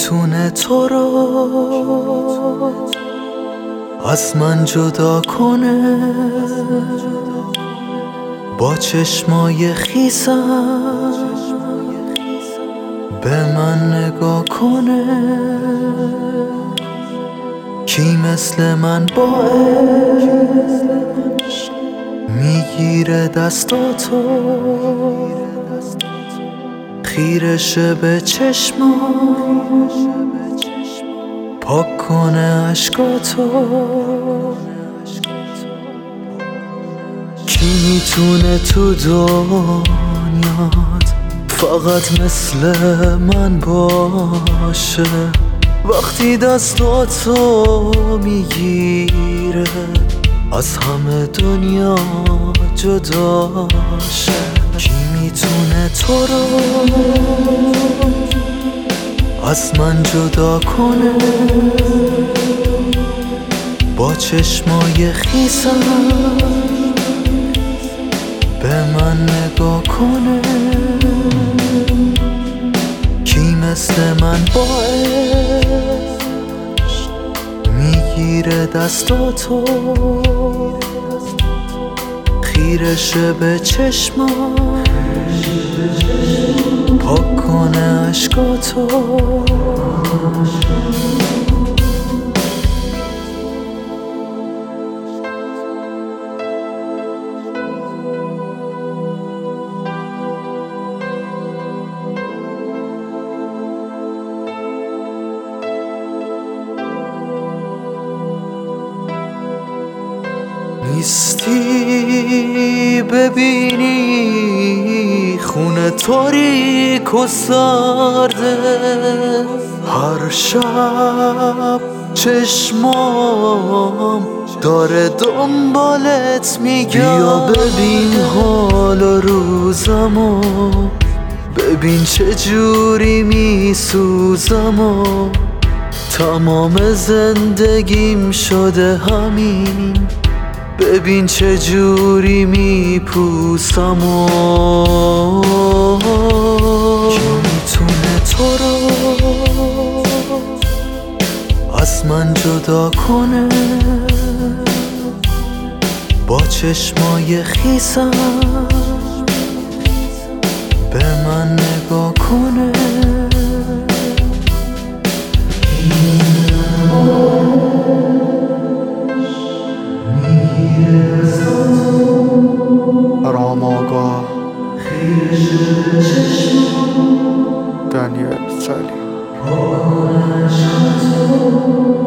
میتونه تو رو از من جدا کنه؟ با چشمای خیسم به من نگاه کنه. کی مثل من با عشق میگیره دستاتو، خیرشه به چشمام پاک کنه عشقاتو. کی میتونه تو دنیات فقط مثل من باشه؟ وقتی دستاتو میگیره از همه دنیا جدا شه. کی میتونه تو رو از من جدا کنه؟ با چشمای خیسم به من نگاه کنه. کی مثل من با عشق میگیره دستاتو، خیرشه به چشمام پاک کنه عشقاتو. نیستی ببینی خونه تاریک و سرده، هر شب چشمام داره دنبالت میگه. بیا ببین حال و روزمو، ببین چه جوری میسوزم و تمام زندگیم شده همین. ببین چه جوری میپوسم و کی میتونه تو رو از من جدا کنه؟ با چشمای خیسم به من نگاه کنه. آرام آگاه دانیل سالی.